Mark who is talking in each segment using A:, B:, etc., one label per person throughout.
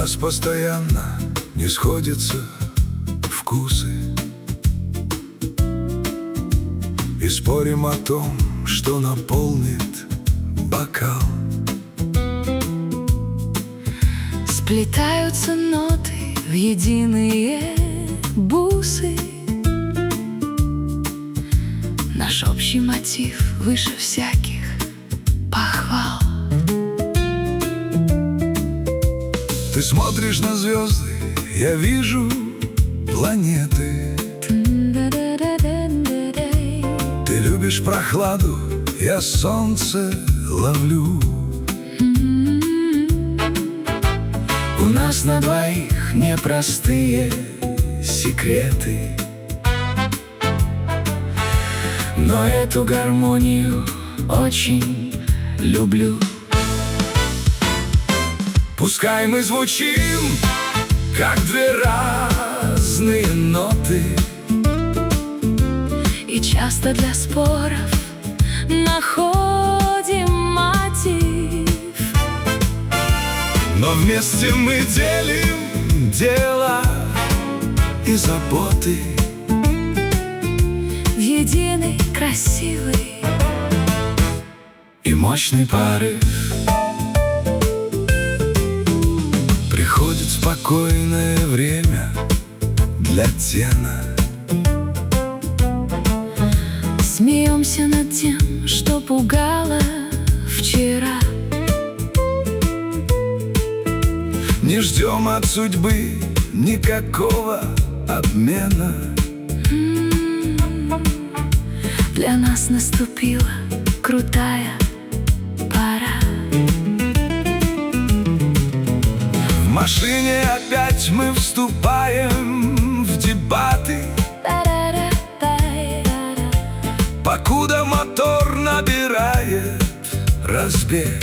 A: нас постоянно не сходятся вкусы, и спорим о том, что наполнит бокал.
B: Сплетаются ноты в единые бусы. Наш общий мотив выше всяких похвал.
A: Ты смотришь на звезды, я вижу планеты. Ты любишь прохладу, я солнце ловлю. У нас на двоих непростые секреты, но эту гармонию очень люблю. Пускай мы звучим, как две разные ноты,
B: и часто для споров находим мотив.
A: но вместе мы делим дела и заботы
B: В единый красивый
A: и мощный порыв. Приходит спокойное время для тена.
B: смеемся над тем, что пугало вчера.
A: Не ждем от судьбы никакого обмена.
B: Для нас наступила крутая пора.
A: В машине опять мы вступаем в дебаты, покуда мотор набирает разбег.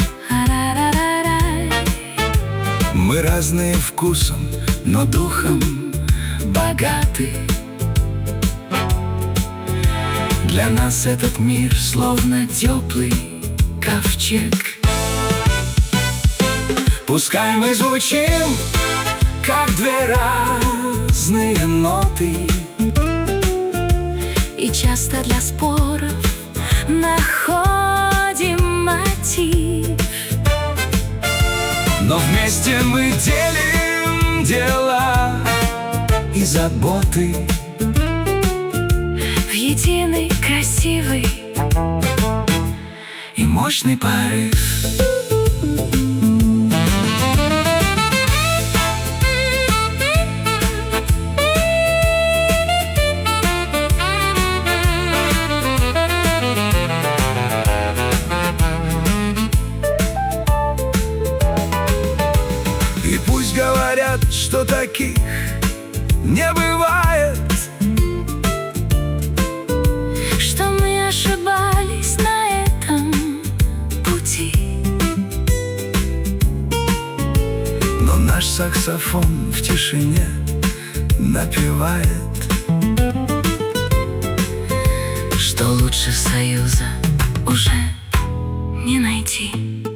A: Мы разные вкусом, но духом богаты. Для нас этот мир словно теплый ковчег. Пускай мы звучим, как две разные ноты,
B: И часто для споров находим мотив.
A: но вместе мы делим дела и заботы
B: В единый красивый
A: и мощный порыв. И пусть говорят, что таких не бывает,
B: что мы ошибались на этом пути.
A: но наш саксофон в тишине напевает,
B: Что лучше союза уже не найти.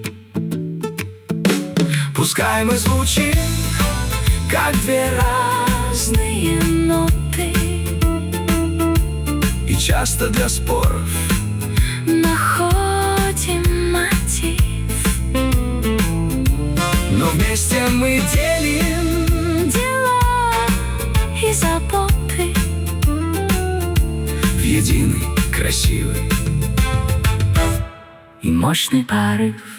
A: пускай мы звучим, как две разные
B: Ноты
A: и часто для споров,
B: находим мотив.
A: но вместе мы делим
B: Дела и заботы
A: в единый красивый
B: и мощный порыв.